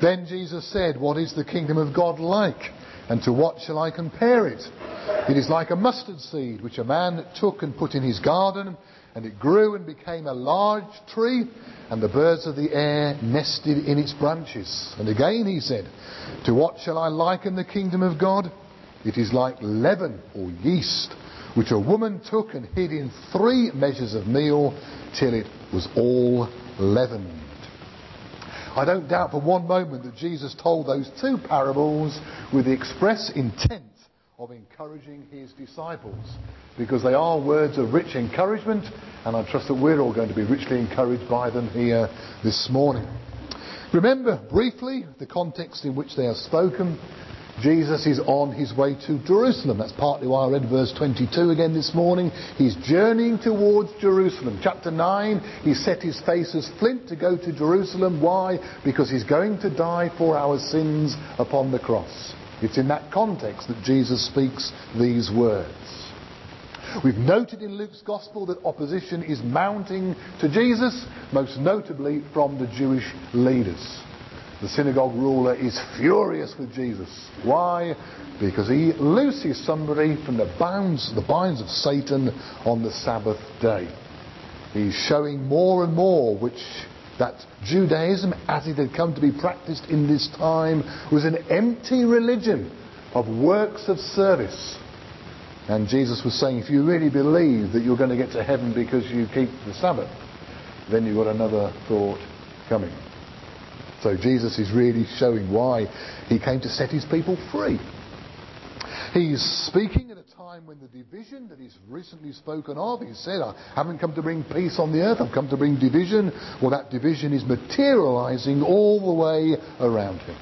Then Jesus said, "What is the kingdom of God like? And to what shall I compare it? It is like a mustard seed, which a man took and put in his garden, and it grew and became a large tree, and the birds of the air nested in its branches." And again he said, "To what shall I liken the kingdom of God? It is like leaven or yeast, which a woman took and hid in 3 measures of meal till it was all leavened." I don't doubt for one moment that Jesus told those 2 parables with the express intent of encouraging his disciples, because they are words of rich encouragement, and I trust that we're all going to be richly encouraged by them here this morning. Remember briefly the context in which they are spoken. Jesus is on his way to Jerusalem. That's partly why I read verse 22 again this morning. He's journeying towards Jerusalem. Chapter 9, he set his face as flint to go to Jerusalem. Why? Because he's going to die for our sins upon the cross. It's in that context that Jesus speaks these words. We've noted in Luke's Gospel that opposition is mounting to Jesus, most notably from the Jewish leaders. The synagogue ruler is furious with Jesus. Why? Because he looses somebody from the binds of Satan on the Sabbath day. He's showing more and more that Judaism, as it had come to be practiced in this time, was an empty religion of works of service. And Jesus was saying, if you really believe that you're going to get to heaven because you keep the Sabbath, then you've got another thought coming. So Jesus is really showing why he came to set his people free. He's speaking at a time when the division that he's recently spoken of, he said, "I haven't come to bring peace on the earth, I've come to bring division." Well, that division is materialising all the way around him.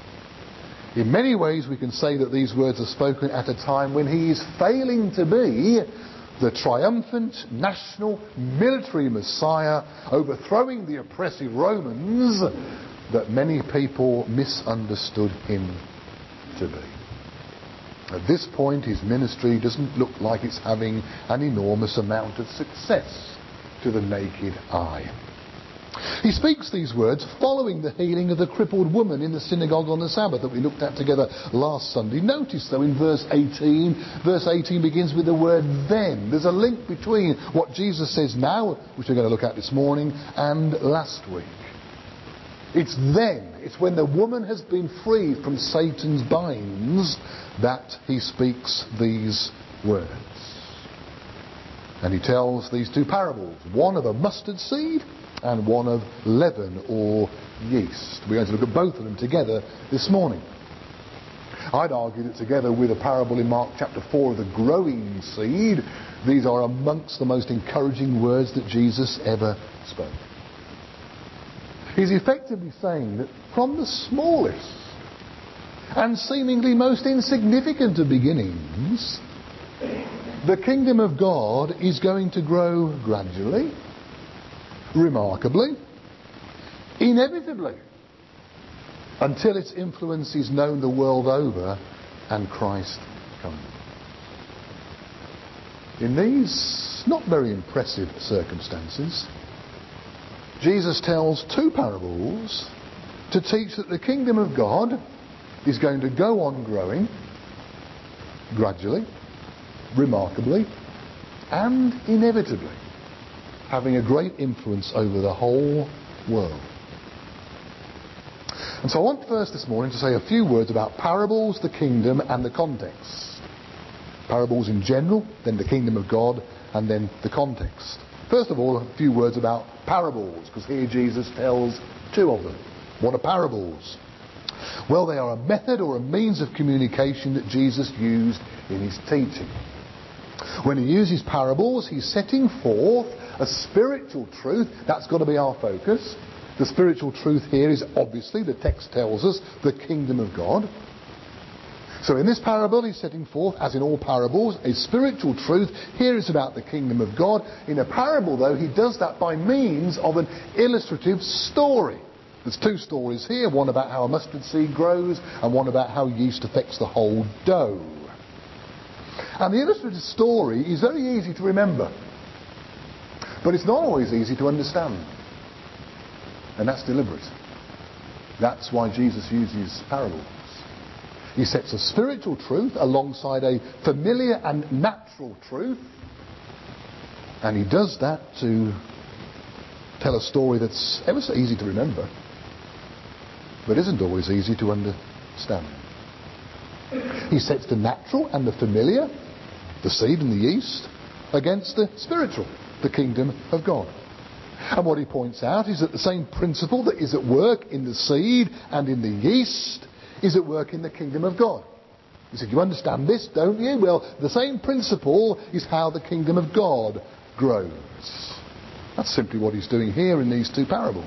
In many ways we can say that these words are spoken at a time when he is failing to be the triumphant national military Messiah, overthrowing the oppressive Romans that many people misunderstood him to be. At this point, his ministry doesn't look like it's having an enormous amount of success to the naked eye. He speaks these words following the healing of the crippled woman in the synagogue on the Sabbath that we looked at together last Sunday. Notice, though, in verse 18 begins with the word "then." There's a link between what Jesus says now, which we're going to look at this morning, and last week. It's then, it's when the woman has been freed from Satan's binds, that he speaks these words. And he tells these 2 parables, one of a mustard seed and one of leaven or yeast. We're going to look at both of them together this morning. I'd argue that together with a parable in Mark chapter 4 of the growing seed, these are amongst the most encouraging words that Jesus ever spoke. He's effectively saying that from the smallest and seemingly most insignificant of beginnings, the kingdom of God is going to grow gradually, remarkably, inevitably, until its influence is known the world over and Christ comes. In these not very impressive circumstances, Jesus tells 2 parables to teach that the kingdom of God is going to go on growing gradually, remarkably, and inevitably, having a great influence over the whole world. And so I want first this morning to say a few words about parables, the kingdom, and the context. Parables in general, then the kingdom of God, and then the context. First of all, a few words about parables, because here Jesus tells 2 of them. What are parables? Well, they are a method or a means of communication that Jesus used in his teaching. When he uses parables, he's setting forth a spiritual truth. That's got to be our focus. The spiritual truth here is obviously, the text tells us, the kingdom of God. So in this parable he's setting forth, as in all parables, a spiritual truth. Here it's about the kingdom of God. In a parable, though, he does that by means of an illustrative story. There's 2 stories here, one about how a mustard seed grows and one about how yeast affects the whole dough. And the illustrative story is very easy to remember, but it's not always easy to understand. And that's deliberate. That's why Jesus uses parables. He sets a spiritual truth alongside a familiar and natural truth, and he does that to tell a story that's ever so easy to remember, but isn't always easy to understand. He sets the natural and the familiar, the seed and the yeast, against the spiritual, the kingdom of God. And what he points out is that the same principle that is at work in the seed and in the yeast is at work in the kingdom of God. He said, you understand this, don't you? Well, the same principle is how the kingdom of God grows. That's simply what he's doing here in these two parables.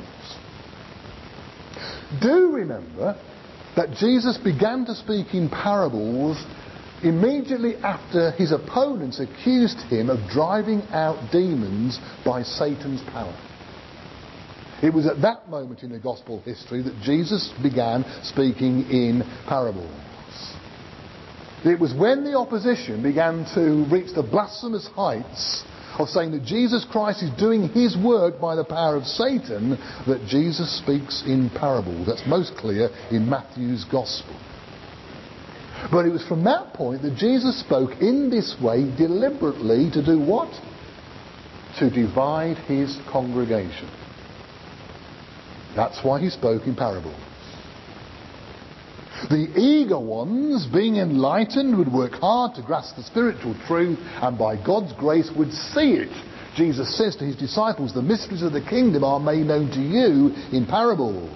Do remember that Jesus began to speak in parables immediately after his opponents accused him of driving out demons by Satan's power. It was at that moment in the gospel history that Jesus began speaking in parables. It was when the opposition began to reach the blasphemous heights of saying that Jesus Christ is doing his work by the power of Satan that Jesus speaks in parables. That's most clear in Matthew's gospel. But it was from that point that Jesus spoke in this way deliberately to do what? To divide his congregation. That's why he spoke in parables. The eager ones, being enlightened, would work hard to grasp the spiritual truth and by God's grace would see it. Jesus says to his disciples, the mysteries of the kingdom are made known to you in parables.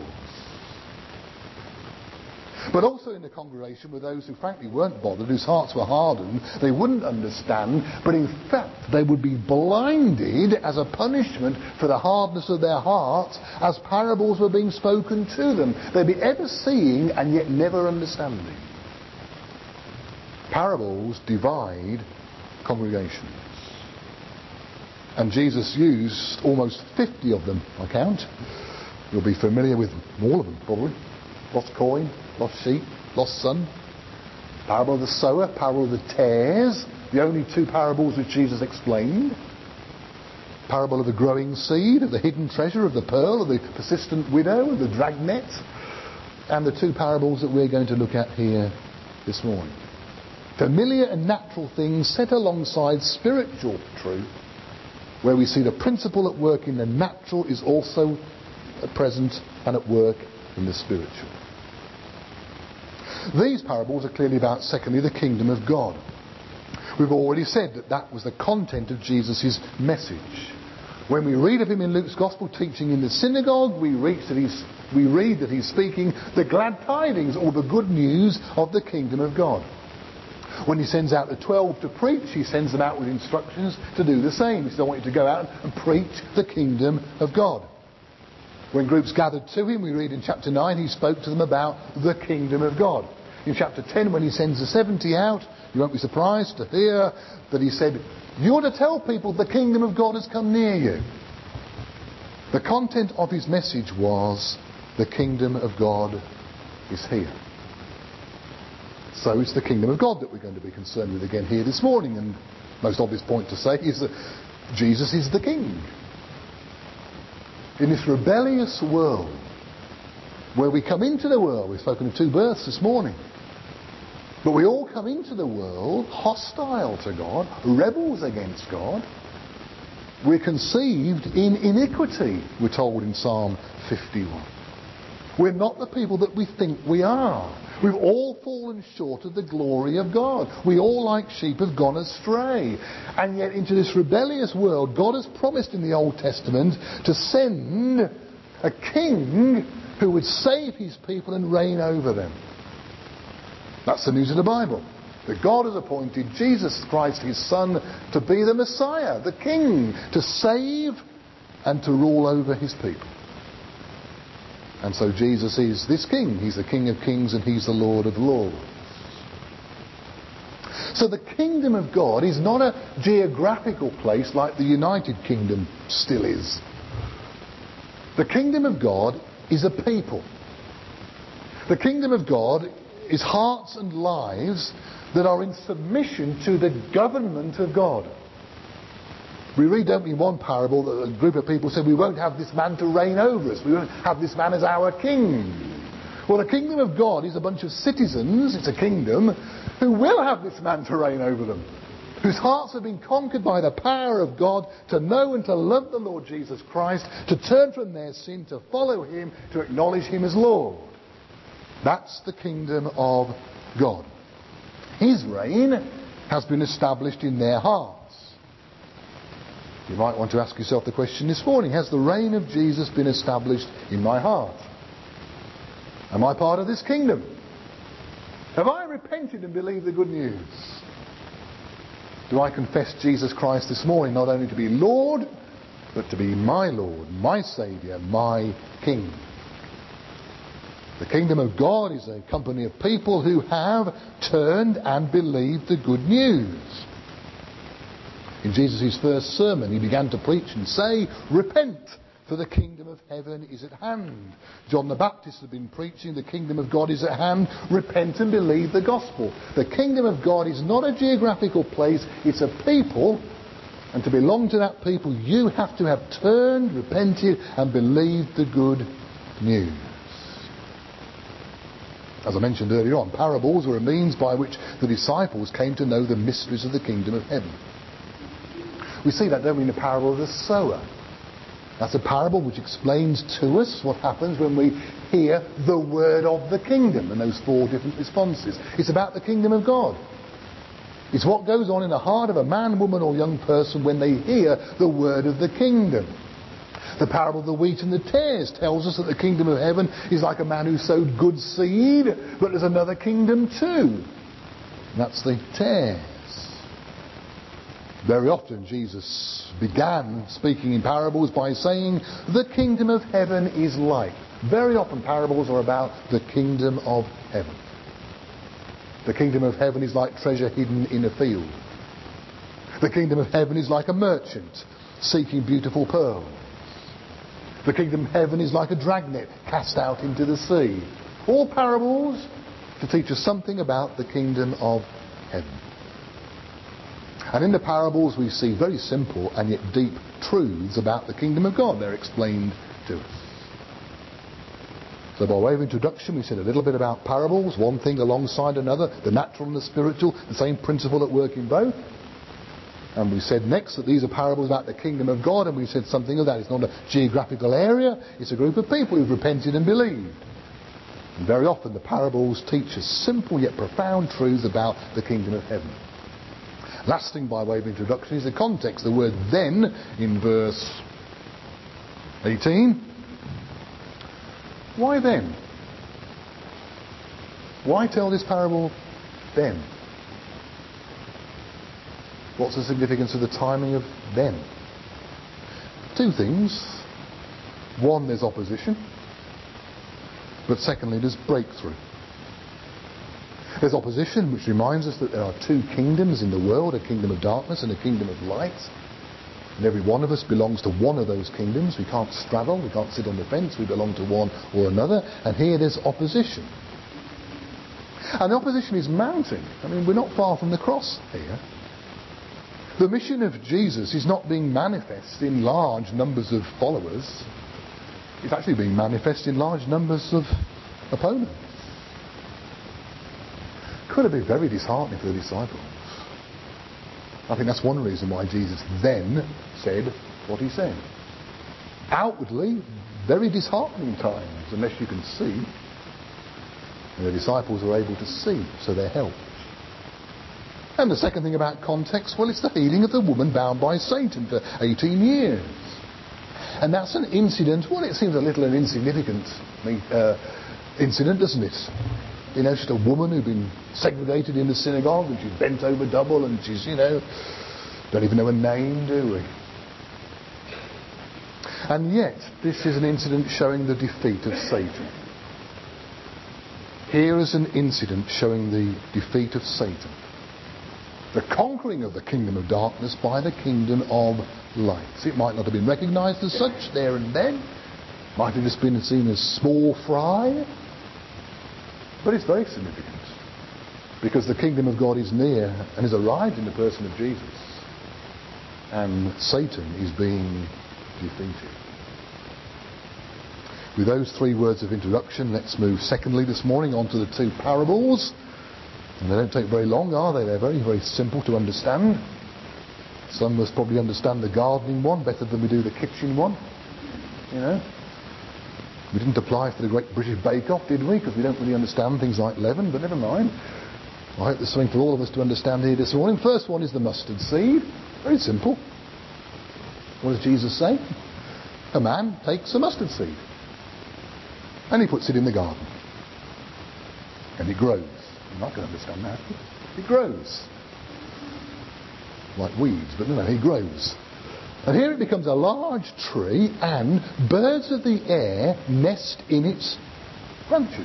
But also in the congregation were those who frankly weren't bothered, whose hearts were hardened. They wouldn't understand, but in fact they would be blinded as a punishment for the hardness of their hearts as parables were being spoken to them. They'd be ever seeing and yet never understanding. Parables divide congregations. And Jesus used almost 50 of them, I count. You'll be familiar with all of them probably. Lost coin, lost sheep, lost son. Parable of the sower, parable of the tares, the only two parables which Jesus explained. Parable of the growing seed, of the hidden treasure, of the pearl, of the persistent widow, of the dragnet. And the two parables that we're going to look at here this morning. Familiar and natural things set alongside spiritual truth, where we see the principle at work in the natural is also present and at work in the spiritual. These parables are clearly about, secondly, the kingdom of God. We've already said that that was the content of Jesus' message. When we read of him in Luke's Gospel teaching in the synagogue, we read that he's speaking the glad tidings or the good news of the kingdom of God. When he sends out the 12 to preach, he sends them out with instructions to do the same. He says, I want you to go out and preach the kingdom of God. When groups gathered to him, we read in chapter 9, he spoke to them about the kingdom of God. In chapter 10, when he sends the 70 out, you won't be surprised to hear that he said, you ought to tell people the kingdom of God has come near you. The content of his message was, the kingdom of God is here. So it's the kingdom of God that we're going to be concerned with again here this morning. And most obvious point to say is that Jesus is the king. In this rebellious world, where we come into the world, we've spoken of two births this morning, but we all come into the world hostile to God, rebels against God. We're conceived in iniquity, we're told in Psalm 51. We're not the people that we think we are. We've all fallen short of the glory of God. We all, like sheep, have gone astray. And yet into this rebellious world, God has promised in the Old Testament to send a king who would save his people and reign over them. That's the news of the Bible. That God has appointed Jesus Christ, his Son, to be the Messiah, the King, to save and to rule over his people. And so Jesus is this King. He's the King of Kings and he's the Lord of Lords. So the kingdom of God is not a geographical place like the United Kingdom still is. The kingdom of God is a people. The kingdom of God is hearts and lives that are in submission to the government of God. We read, don't we, in one parable that a group of people said, we won't have this man to reign over us. We won't have this man as our king. Well, the kingdom of God is a bunch of citizens, it's a kingdom, who will have this man to reign over them, whose hearts have been conquered by the power of God to know and to love the Lord Jesus Christ, to turn from their sin, to follow him, to acknowledge him as Lord. That's the kingdom of God. His reign has been established in their hearts. You might want to ask yourself the question this morning, has the reign of Jesus been established in my heart? Am I part of this kingdom? Have I repented and believed the good news? Do I confess Jesus Christ this morning not only to be Lord, but to be my Lord, my Saviour, my King? The kingdom of God is a company of people who have turned and believed the good news. In Jesus' first sermon, he began to preach and say, "Repent, for the kingdom of heaven is at hand." John the Baptist had been preaching, the kingdom of God is at hand. Repent and believe the gospel. The kingdom of God is not a geographical place, it's a people. And to belong to that people, you have to have turned, repented, and believed the good news. As I mentioned earlier on, parables were a means by which the disciples came to know the mysteries of the kingdom of heaven. We see that, don't we, in the parable of the sower. That's a parable which explains to us what happens when we hear the word of the kingdom and those four different responses. It's about the kingdom of God. It's what goes on in the heart of a man, woman or young person when they hear the word of the kingdom. The parable of the wheat and the tares tells us that the kingdom of heaven is like a man who sowed good seed, but there's another kingdom too. And that's the tares. Very often Jesus began speaking in parables by saying, the kingdom of heaven is like. Very often parables are about the kingdom of heaven. The kingdom of heaven is like treasure hidden in a field. The kingdom of heaven is like a merchant seeking beautiful pearls. The kingdom of heaven is like a dragnet cast out into the sea. All parables to teach us something about the kingdom of heaven. And in the parables we see very simple and yet deep truths about the kingdom of God. They're explained to us. So by way of introduction, we said a little bit about parables, one thing alongside another, the natural and the spiritual, the same principle at work in both. And we said next that these are parables about the kingdom of God, and we said something of that. It's not a geographical area, it's a group of people who've repented and believed. And very often the parables teach us simple yet profound truths about the kingdom of heaven. Last thing by way of introduction is the context. The word then in verse 18. Why then? Why tell this parable then? What's the significance of the timing of then? Two things. One, there's opposition. But secondly, there's breakthrough. There's opposition, which reminds us that there are two kingdoms in the world, a kingdom of darkness and a kingdom of light. And every one of us belongs to one of those kingdoms. We can't straddle, we can't sit on the fence, we belong to one or another. And here there's opposition. And the opposition is mounting. I mean, we're not far from the cross here. The mission of Jesus is not being manifest in large numbers of followers. It's actually being manifest in large numbers of opponents. Could have been very disheartening for the disciples. I think that's one reason why Jesus then said what he said. Outwardly, very disheartening times, unless you can see. And the disciples are able to see, so they're helped. And the second thing about context, well, it's the healing of the woman bound by Satan for 18 years. And that's an incident, well, it seems a little an insignificant incident, doesn't it? You know, she's a woman who'd been segregated in the synagogue and she's bent over double and she's, don't even know her name, do we? And yet, this is an incident showing the defeat of Satan. Here is an incident showing the defeat of Satan. The conquering of the kingdom of darkness by the kingdom of light. It might not have been recognised as such there and then. Might have just been seen as small fry. But it's very significant. Because the kingdom of God is near and has arrived in the person of Jesus. And Satan is being defeated. With those 3 words of introduction, let's move secondly this morning on to the 2 parables. And they don't take very long, are they? They're very, very simple to understand. Some of us probably understand the gardening one better than we do the kitchen one. You know? We didn't apply for the Great British Bake Off, did we? Because we don't really understand things like leaven, but never mind. I hope there's something for all of us to understand here this morning. First one is the mustard seed. Very simple. What does Jesus say? A man takes a mustard seed and he puts it in the garden. And it grows. You're not going to understand that. It grows. Like weeds, but no, it grows. And here it becomes a large tree, and birds of the air nest in its branches.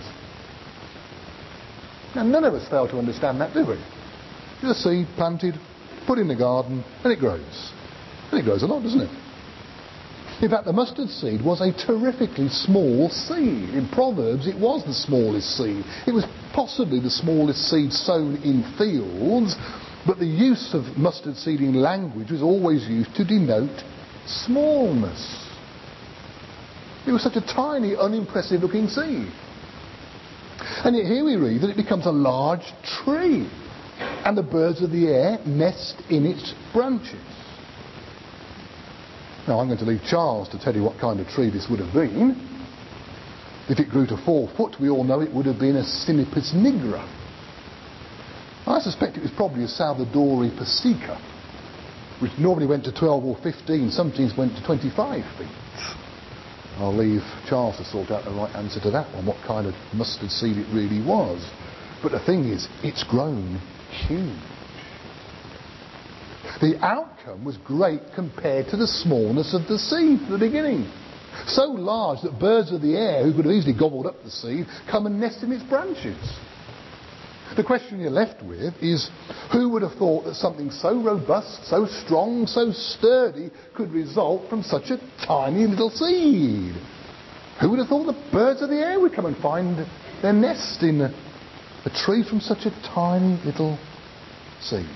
Now, none of us fail to understand that, do we? There's a seed planted, put in the garden, and it grows. And it grows a lot, doesn't it? In fact, the mustard seed was a terrifically small seed. In Proverbs, it was the smallest seed. It was possibly the smallest seed sown in fields, but the use of mustard seed in language was always used to denote smallness. It was such a tiny, unimpressive looking seed. And yet here we read that it becomes a large tree, and the birds of the air nest in its branches. Now, I'm going to leave Charles to tell you what kind of tree this would have been. If it grew to 4 foot, we all know it would have been a Sinapis nigra. I suspect it was probably a Salvadori persica, which normally went to 12 or 15, sometimes went to 25 feet. I'll leave Charles to sort out the right answer to that one, what kind of mustard seed it really was. But the thing is, it's grown huge. The outcome was great compared to the smallness of the seed at the beginning. So large that birds of the air, who could have easily gobbled up the seed, come and nest in its branches. The question you're left with is, who would have thought that something so robust, so strong, so sturdy could result from such a tiny little seed? Who would have thought the birds of the air would come and find their nest in a tree from such a tiny little seed?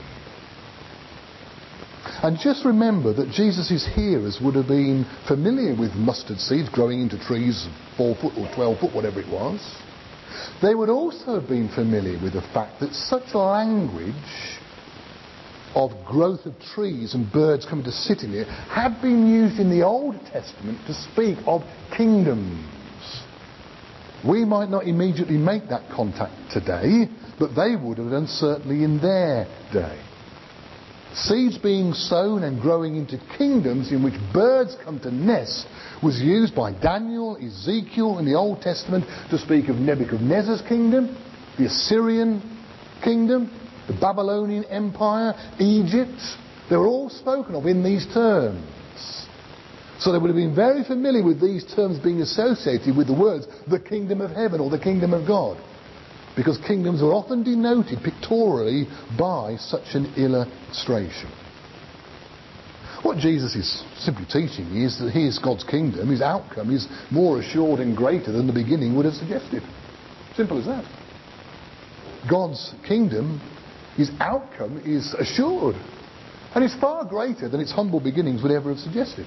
And just remember that Jesus' hearers would have been familiar with mustard seeds growing into trees 4 foot or 12 foot, whatever it was. They would also have been familiar with the fact that such language of growth of trees and birds coming to sit in it had been used in the Old Testament to speak of kingdoms. We might not immediately make that contact today, but they would have done certainly in their day. Seeds being sown and growing into kingdoms in which birds come to nest was used by Daniel, Ezekiel in the Old Testament to speak of Nebuchadnezzar's kingdom, the Assyrian kingdom, the Babylonian Empire, Egypt. They were all spoken of in these terms. So they would have been very familiar with these terms being associated with the words the kingdom of heaven or the kingdom of God. Because kingdoms are often denoted pictorially by such an illustration. What Jesus is simply teaching is that his God's kingdom, his outcome, is more assured and greater than the beginning would have suggested. Simple as that. God's kingdom, his outcome is assured. And is far greater than its humble beginnings would ever have suggested.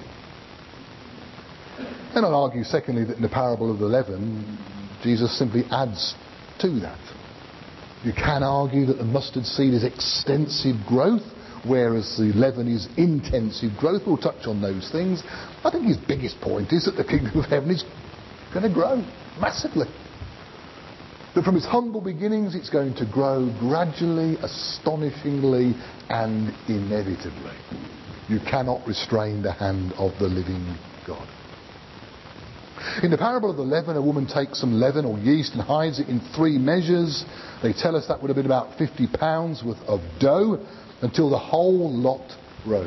And I'll argue secondly that in the parable of the leaven, Jesus simply adds to that. You can argue that the mustard seed is extensive growth, whereas the leaven is intensive growth. We'll touch on those things. I think his biggest point is that the kingdom of heaven is going to grow massively. That from its humble beginnings it's going to grow gradually, astonishingly and inevitably. You cannot restrain the hand of the living God. In the parable of the leaven, a woman takes some leaven or yeast and hides it in 3 measures. They tell us that would have been about 50 pounds worth of dough until the whole lot rose.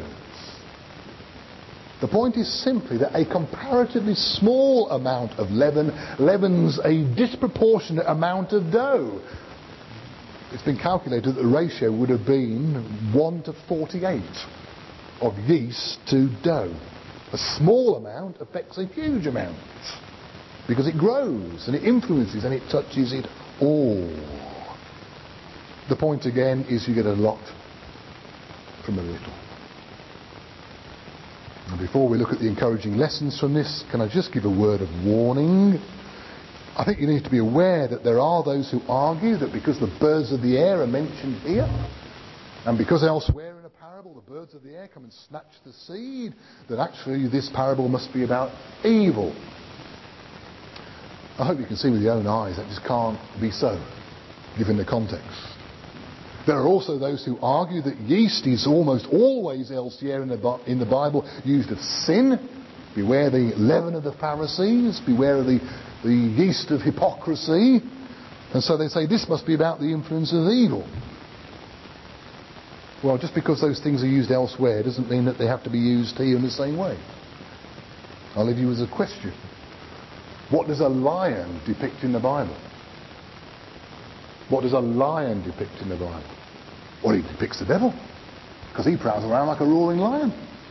The point is simply that a comparatively small amount of leaven leavens a disproportionate amount of dough. It's been calculated that the ratio would have been 1 to 48 of yeast to dough. A small amount affects a huge amount because it grows and it influences and it touches it all. The point again is you get a lot from a little. And before we look at the encouraging lessons from this, can I just give a word of warning? I think you need to be aware that there are those who argue that because the birds of the air are mentioned here, and because elsewhere in a parable the birds of the air come and snatch the seed, that actually this parable must be about evil. I hope you can see with your own eyes that just can't be so, given the context. There are also those who argue that yeast is almost always elsewhere in the Bible used of sin. Beware the leaven of the Pharisees. Beware of the yeast of hypocrisy. And so they say this must be about the influence of evil. Well, just because those things are used elsewhere doesn't mean that they have to be used here in the same way. I'll leave you with a question. What does a lion depict in the Bible? What does a lion depict in the Bible? Well, he depicts the devil, because he prowls around like a roaring lion.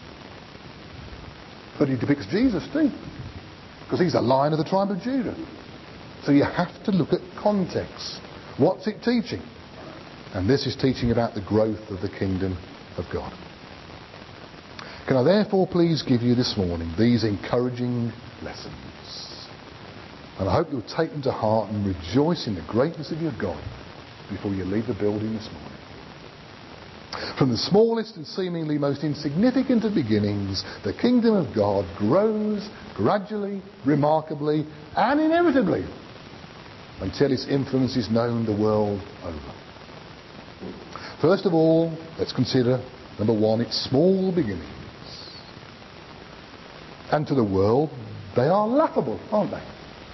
But he depicts Jesus too, because he's a lion of the tribe of Judah. So you have to look at context. What's it teaching? And this is teaching about the growth of the kingdom of God. Can I therefore please give you this morning these encouraging lessons? And I hope you'll take them to heart and rejoice in the greatness of your God before you leave the building this morning. From the smallest and seemingly most insignificant of beginnings, the kingdom of God grows gradually, remarkably, and inevitably until its influence is known the world over. First of all, let's consider, number one, its small beginnings. And to the world, they are laughable, aren't they?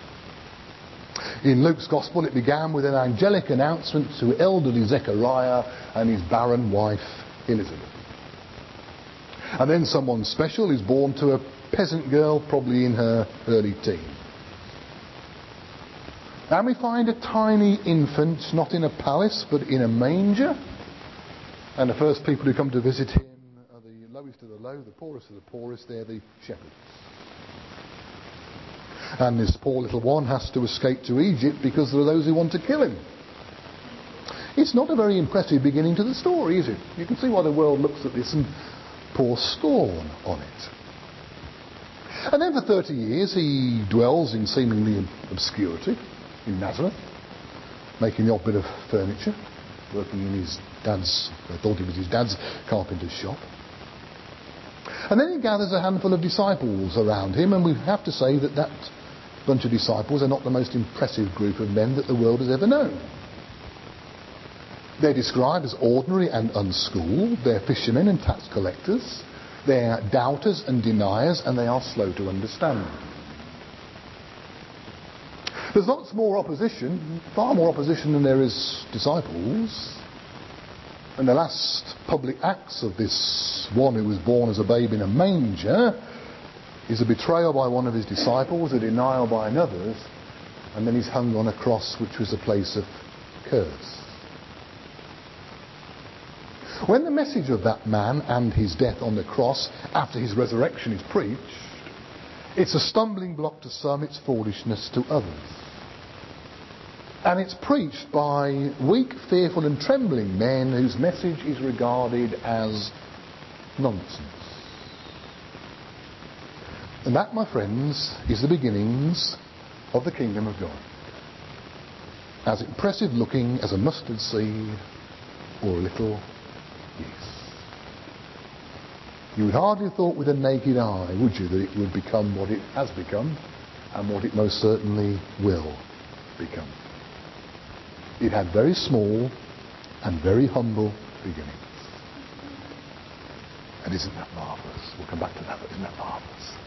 In Luke's Gospel, it began with an angelic announcement to elderly Zechariah and his barren wife, Elizabeth. And then someone special is born to a peasant girl, probably in her early teens. And we find a tiny infant, not in a palace, but in a manger. And the first people who come to visit him are the lowest of the low, the poorest of the poorest. They're the shepherds. And this poor little one has to escape to Egypt because there are those who want to kill him. It's not a very impressive beginning to the story, is it? You can see why the world looks at this and pours scorn on it. And then for 30 years he dwells in seemingly obscurity in Nazareth, making the odd bit of furniture, working in his dad's, I thought it was his dad's carpenter's shop. And then he gathers a handful of disciples around him, and we have to say that bunch of disciples are not the most impressive group of men that the world has ever known. They're described as ordinary and unschooled. They're fishermen and tax collectors. They're doubters and deniers, and they are slow to understand. There's lots more opposition, far more opposition than there is disciples. And the last public acts of this one who was born as a babe in a manger is a betrayal by one of his disciples, a denial by another, and then he's hung on a cross, which was a place of curse. When the message of that man and his death on the cross after his resurrection is preached, it's a stumbling block to some, it's foolishness to others. And it's preached by weak, fearful and trembling men whose message is regarded as nonsense. And that, my friends, is the beginnings of the kingdom of God. As impressive looking as a mustard seed or a little yeast. You would hardly have thought with a naked eye, would you, that it would become what it has become and what it most certainly will become. It had very small and very humble beginnings. And isn't that marvellous? We'll come back to that, but isn't that marvellous?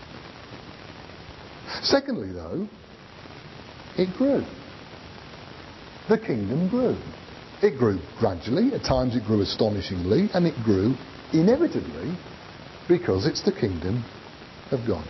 Secondly, though, it grew. The kingdom grew. It grew gradually, at times it grew astonishingly, and it grew inevitably because it's the kingdom of God.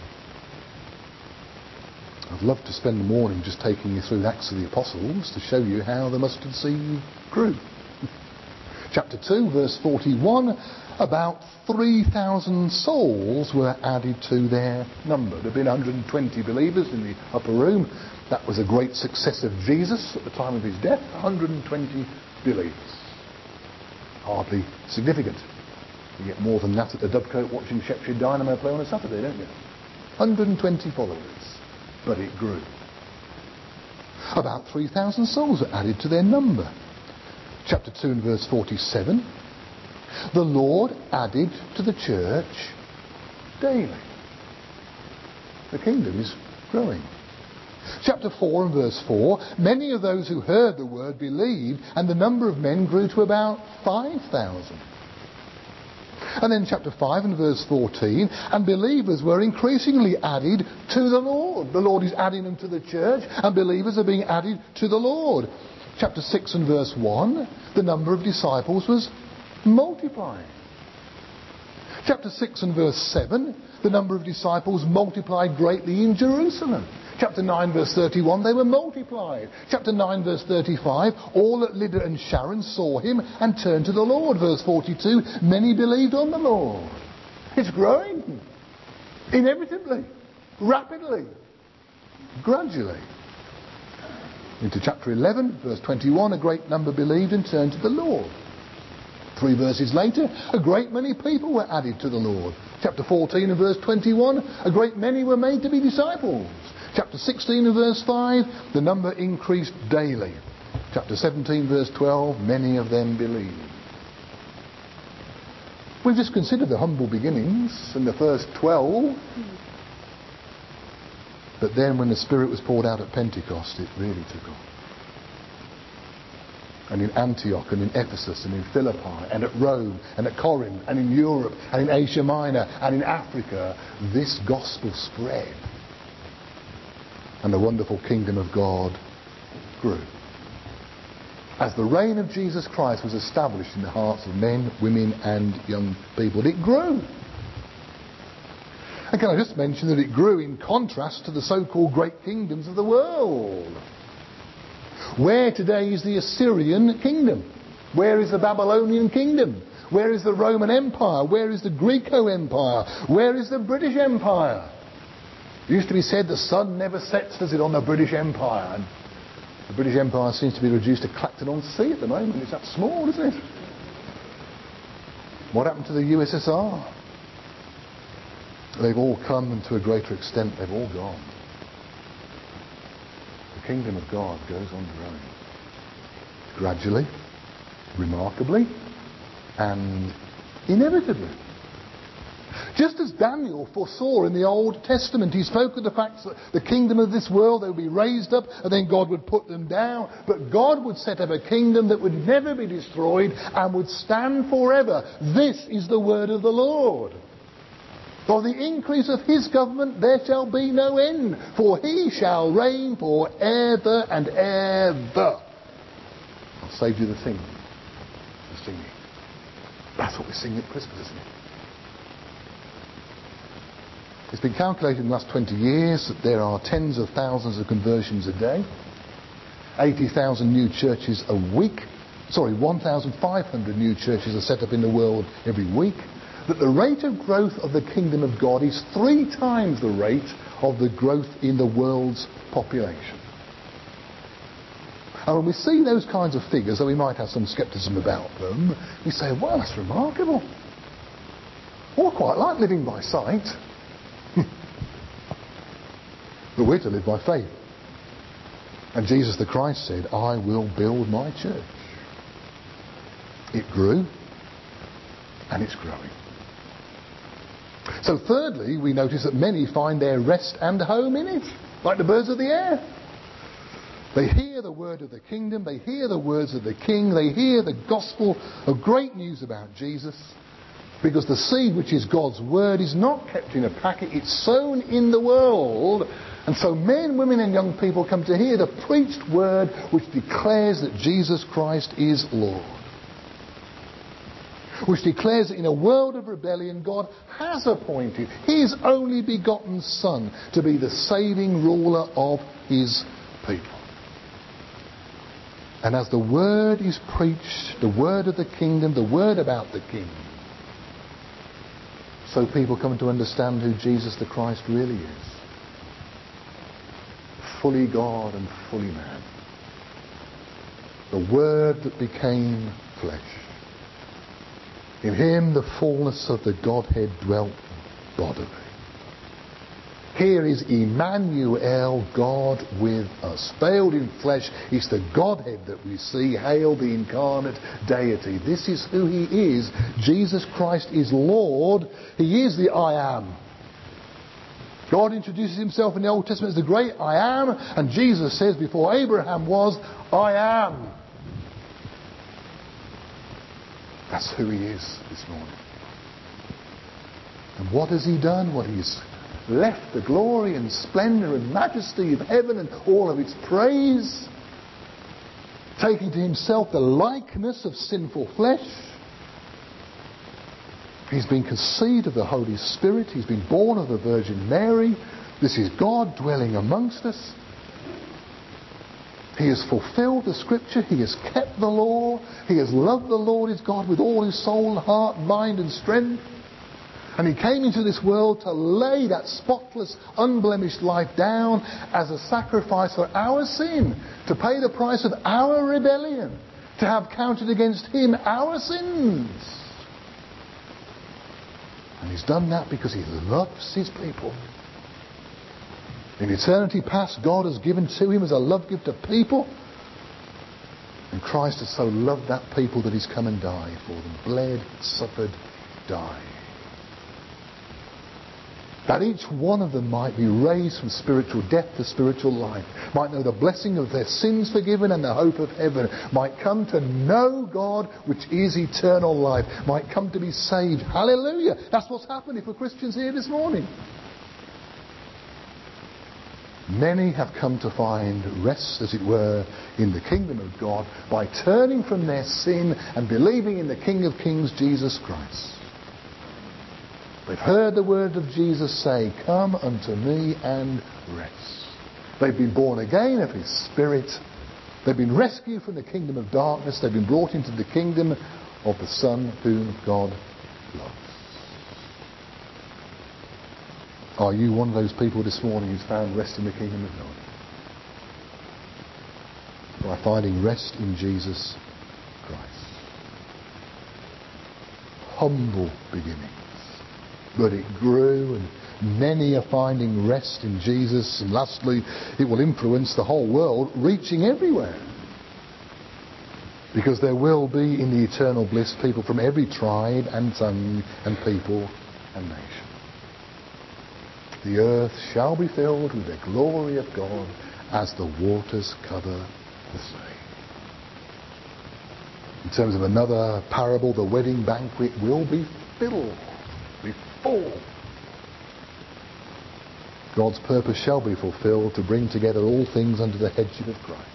I'd love to spend the morning just taking you through the Acts of the Apostles to show you how the mustard seed grew. Chapter 2, verse 41, about 3,000 souls were added to their number. There had been 120 believers in the upper room. That was a great success of Jesus at the time of his death. 120 believers. Hardly significant. You get more than that at the Dubcote watching Shepshed Dynamo play on a Saturday, don't you? 120 followers. But it grew. About 3,000 souls were added to their number. Chapter 2 and verse 47. The Lord added to the church daily. The kingdom is growing. Chapter 4 and verse 4. Many of those who heard the word believed, and the number of men grew to about 5,000. And then chapter 5 and verse 14, and believers were increasingly added to the Lord. The Lord is adding them to the church, and believers are being added to the Lord. Chapter 6 and verse 1, the number of disciples was multiplying. Chapter 6 and verse 7, the number of disciples multiplied greatly in Jerusalem. Chapter 9 verse 31, they were multiplied. Chapter 9 verse 35, all at Lydda and Sharon saw him and turned to the Lord. Verse 42, many believed on the Lord. It's growing. Inevitably. Rapidly. Gradually. Into chapter 11, verse 21, a great number believed and turned to the Lord. 3 verses later, a great many people were added to the Lord. Chapter 14 and verse 21, a great many were made to be disciples. Chapter 16 and verse 5, the number increased daily. Chapter 17 verse 12, many of them believed. We've just considered the humble beginnings in the first 12. But then when the Spirit was poured out at Pentecost, it really took off. And in Antioch and in Ephesus and in Philippi and at Rome and at Corinth and in Europe and in Asia Minor and in Africa, this gospel spread. And the wonderful kingdom of God grew. As the reign of Jesus Christ was established in the hearts of men, women and young people, it grew. And can I just mention that it grew in contrast to the so-called great kingdoms of the world. Where today is the Assyrian kingdom? Where is the Babylonian kingdom? Where is the Roman Empire? Where is the Greco Empire? Where is the British Empire? It used to be said the sun never sets, does it, on the British Empire? And the British Empire seems to be reduced to Clacton-on-Sea at the moment. It's that small, isn't it? What happened to the USSR? They've all come, and to a greater extent they've all gone. The kingdom of God goes on growing. Gradually, remarkably, and inevitably. Just as Daniel foresaw in the Old Testament, he spoke of the fact that the kingdom of this world, they would be raised up and then God would put them down. But God would set up a kingdom that would never be destroyed and would stand forever. This is the word of the Lord. For the increase of his government there shall be no end, for he shall reign for ever and ever. I'll save you the singing. The singing. That's what we sing at Christmas, isn't it? It's been calculated in the last 20 years that there are tens of thousands of conversions a day, 80,000 new churches a week, 1,500 new churches are set up in the world every week, that the rate of growth of the kingdom of God is 3 times the rate of the growth in the world's population. And when we see those kinds of figures, though we might have some scepticism about them, we say, wow, that's remarkable. Well, I quite like living by sight. But we're to live by faith. And Jesus the Christ said, I will build my church. It grew, and it's growing. So thirdly, we notice that many find their rest and home in it, like the birds of the air. They hear the word of the kingdom, they hear the words of the king, they hear the gospel of great news about Jesus, because the seed, which is God's word, is not kept in a packet, it's sown in the world. And so men, women and young people come to hear the preached word which declares that Jesus Christ is Lord. Which declares that in a world of rebellion, God has appointed his only begotten Son to be the saving ruler of his people. And as the word is preached, the word of the kingdom, the word about the king, so people come to understand who Jesus the Christ really is. Fully God and fully man. The word that became flesh. In him the fullness of the Godhead dwelt bodily. Here is Emmanuel, God with us. Veiled in flesh, it's the Godhead that we see. Hail the incarnate deity. This is who he is. Jesus Christ is Lord. He is the I am. God introduces himself in the Old Testament as the great I am, and Jesus says before Abraham was, I am. That's who he is this morning. And what has he done? Well, he's left the glory and splendour and majesty of heaven and all of its praise, taking to himself the likeness of sinful flesh. He's been conceived of the Holy Spirit. He's been born of the Virgin Mary. This is God dwelling amongst us. He has fulfilled the Scripture. He has kept the law. He has loved the Lord his God with all his soul, heart, mind and strength. And he came into this world to lay that spotless, unblemished life down as a sacrifice for our sin, to pay the price of our rebellion, to have counted against him our sins. And he's done that because he loves his people. In eternity past, God has given to him as a love gift of people. And Christ has so loved that people that he's come and died for them. Bled, suffered, died. That each one of them might be raised from spiritual death to spiritual life, might know the blessing of their sins forgiven and the hope of heaven, might come to know God, which is eternal life, might come to be saved. Hallelujah! That's what's happening for Christians here this morning. Many have come to find rest, as it were, in the kingdom of God by turning from their sin and believing in the King of Kings, Jesus Christ. They've heard the word of Jesus say, come unto me and rest. They've been born again of his Spirit. They've been rescued from the kingdom of darkness. They've been brought into the kingdom of the Son whom God loves. Are you one of those people this morning who's found rest in the kingdom of God? By finding rest in Jesus Christ. Humble beginnings. But it grew, and many are finding rest in Jesus. And lastly, it will influence the whole world, reaching everywhere. Because there will be in the eternal bliss people from every tribe and tongue and people and nation. The earth shall be filled with the glory of God as the waters cover the sea. In terms of another parable, the wedding banquet will be filled. Full. God's purpose shall be fulfilled to bring together all things under the headship of Christ.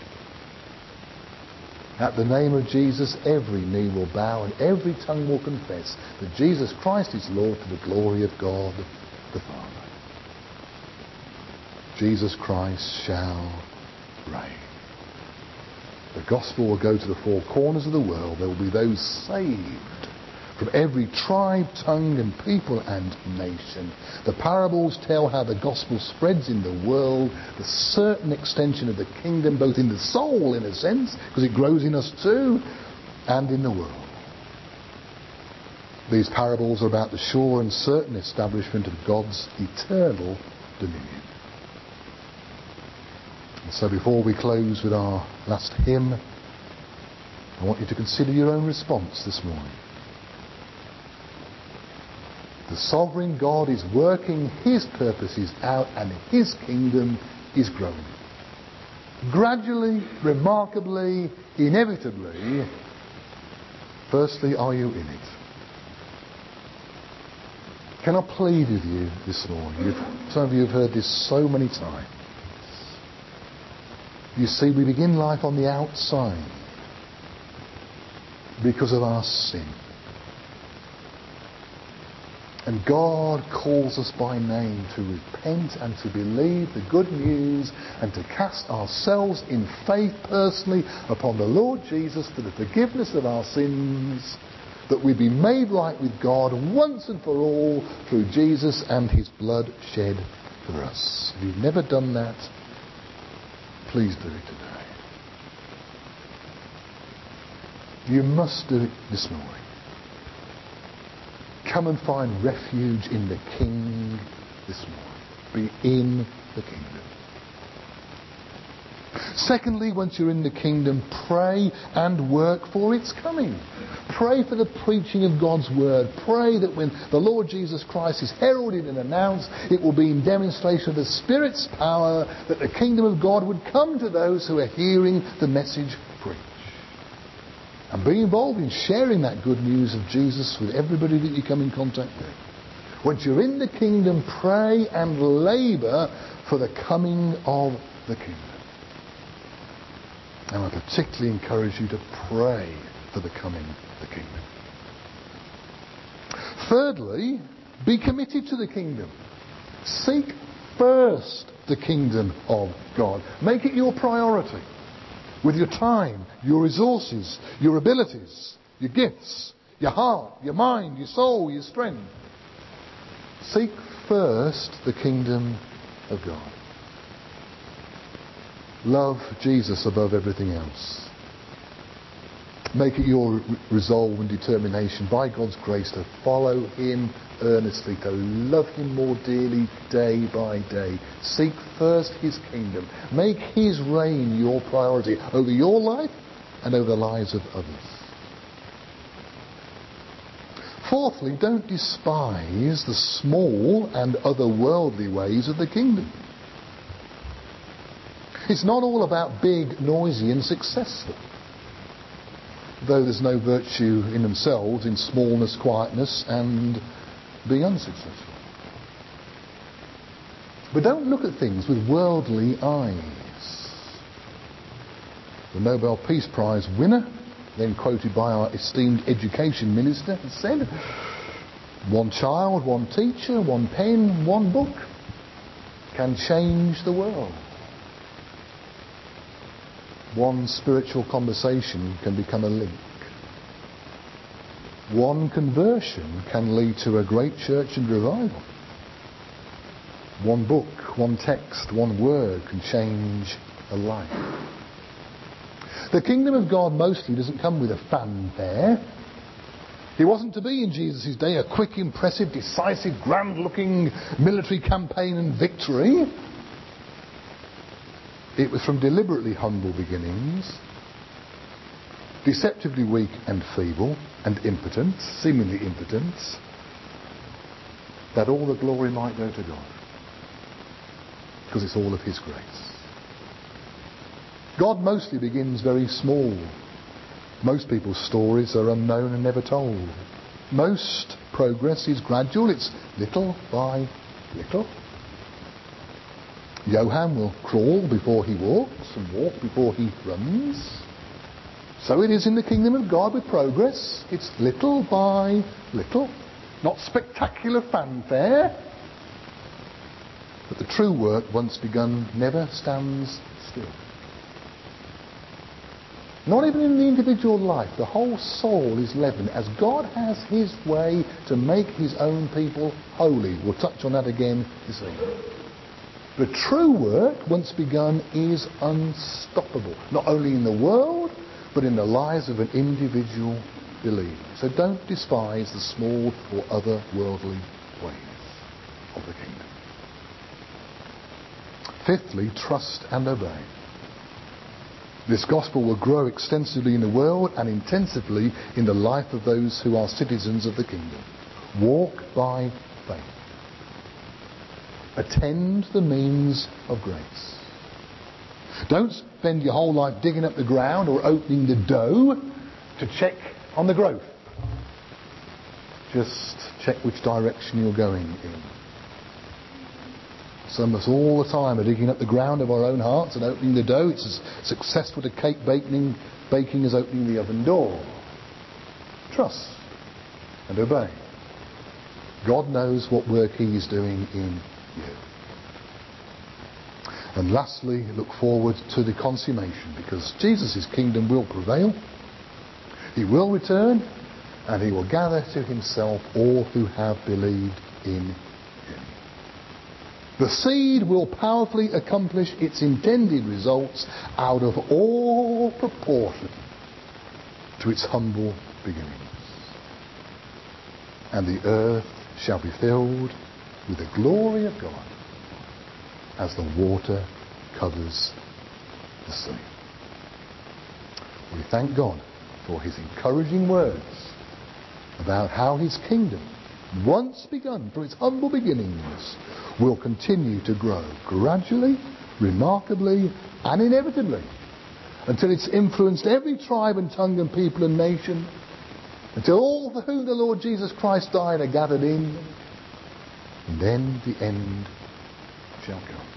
At the name of Jesus, every knee will bow and every tongue will confess that Jesus Christ is Lord to the glory of God the Father. Jesus Christ shall reign. The gospel will go to the four corners of the world. There will be those saved from every tribe, tongue and people and nation. The parables tell how the gospel spreads in the world, the certain extension of the kingdom, both in the soul in a sense, because it grows in us too, and in the world. These parables are about the sure and certain establishment of God's eternal dominion. And so before we close with our last hymn, I want you to consider your own response this morning. The sovereign God is working his purposes out and his kingdom is growing. Gradually, remarkably, inevitably. Firstly, are you in it? Can I plead with you this morning? Some of you have heard this so many times. You see, we begin life on the outside because of our sin. And God calls us by name to repent and to believe the good news and to cast ourselves in faith personally upon the Lord Jesus for the forgiveness of our sins, that we be made right with God once and for all through Jesus and his blood shed for us. If you've never done that, please do it today. You must do it this morning. Come and find refuge in the King this morning. Be in the kingdom. Secondly, once you're in the kingdom, pray and work for its coming. Pray for the preaching of God's word. Pray that when the Lord Jesus Christ is heralded and announced, it will be in demonstration of the Spirit's power that the kingdom of God would come to those who are hearing the message preached. And be involved in sharing that good news of Jesus with everybody that you come in contact with. Once you're in the kingdom, pray and labour for the coming of the kingdom. And I particularly encourage you to pray for the coming of the kingdom. Thirdly, be committed to the kingdom. Seek first the kingdom of God. Make it your priority. With your time, your resources, your abilities, your gifts, your heart, your mind, your soul, your strength. Seek first the kingdom of God. Love Jesus above everything else. Make it your resolve and determination by God's grace to follow Him earnestly, to love Him more dearly day by day. Seek first His kingdom. Make His reign your priority over your life and over the lives of others. Fourthly, don't despise the small and otherworldly ways of the kingdom. It's not all about big, noisy and successful. Though there's no virtue in themselves in smallness, quietness and being unsuccessful. But don't look at things with worldly eyes. The Nobel Peace Prize winner, then quoted by our esteemed education minister, has said, "One child, one teacher, one pen, one book can change the world. One spiritual conversation can become a link. One conversion can lead to a great church and revival. One book, one text, one word can change a life." The kingdom of God mostly doesn't come with a fanfare. It wasn't to be in Jesus' day a quick, impressive, decisive, grand-looking military campaign and victory. It was from deliberately humble beginnings, deceptively weak and feeble and impotent, seemingly impotent, that all the glory might go to God. Because it's all of His grace. God mostly begins very small. Most people's stories are unknown and never told. Most progress is gradual. It's little by little. Johann will crawl before he walks and walk before he runs. So it is in the kingdom of God with progress. It's little by little. Not spectacular fanfare. But the true work, once begun, never stands still. Not even in the individual life. The whole soul is leavened as God has His way to make His own people holy. We'll touch on that again this evening. The true work, once begun, is unstoppable. Not only in the world, but in the lives of an individual believer. So don't despise the small or otherworldly ways of the kingdom. Fifthly, trust and obey. This gospel will grow extensively in the world and intensively in the life of those who are citizens of the kingdom. Walk by faith. Attend the means of grace. Don't spend your whole life digging up the ground or opening the dough to check on the growth. Just check which direction you're going in. Some of us all the time are digging up the ground of our own hearts and opening the dough. It's as successful to cake baking as opening the oven door. Trust and obey. God knows what work He is doing in you. And lastly, look forward to the consummation, because Jesus' kingdom will prevail. He will return and He will gather to Himself all who have believed in Him. The seed will powerfully accomplish its intended results out of all proportion to its humble beginnings. and the earth shall be filled with the glory of God as the water covers the sea. We thank God for his encouraging words about how his kingdom, once begun from its humble beginnings, will continue to grow gradually, remarkably, and inevitably, until it's influenced every tribe and tongue and people and nation, until all for whom the Lord Jesus Christ died are gathered in, and then the end shall come.